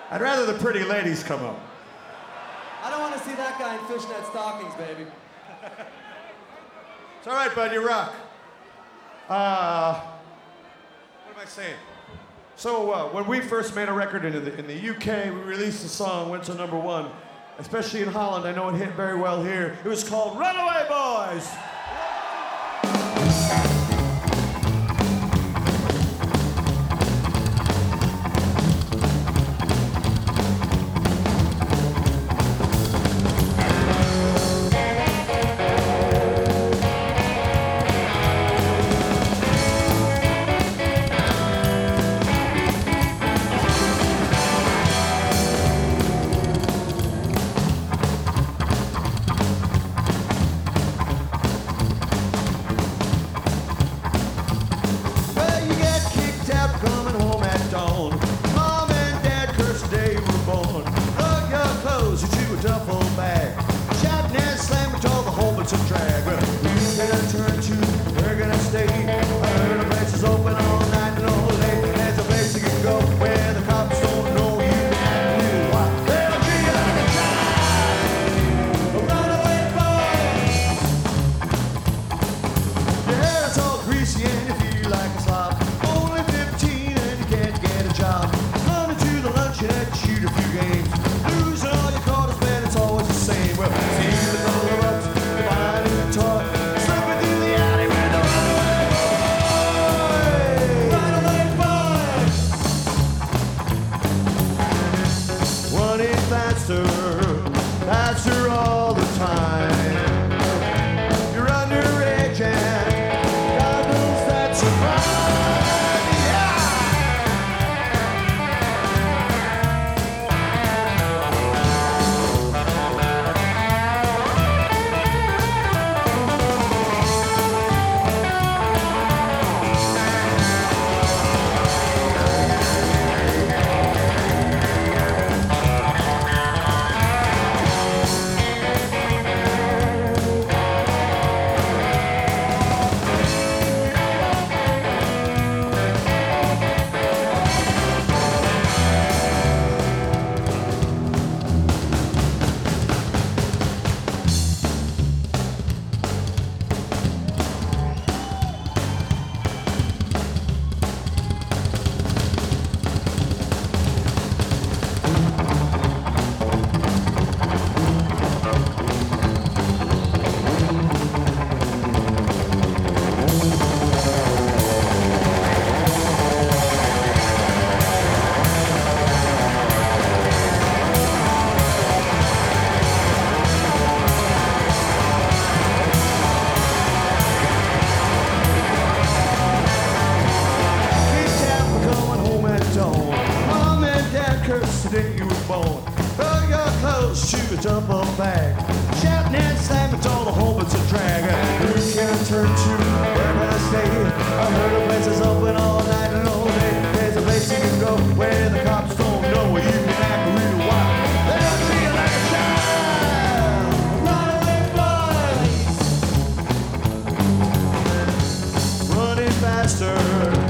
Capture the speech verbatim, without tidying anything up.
I'd rather the pretty ladies come up. I don't want to see that guy in fishnet stockings, baby. It's all right, bud, you rock. Uh, what am I saying? So uh, when we first made a record in the, in the U K, we released a song, went to number one, especially in Holland. I know it hit very well here. It was called Runaway Boys. Faster.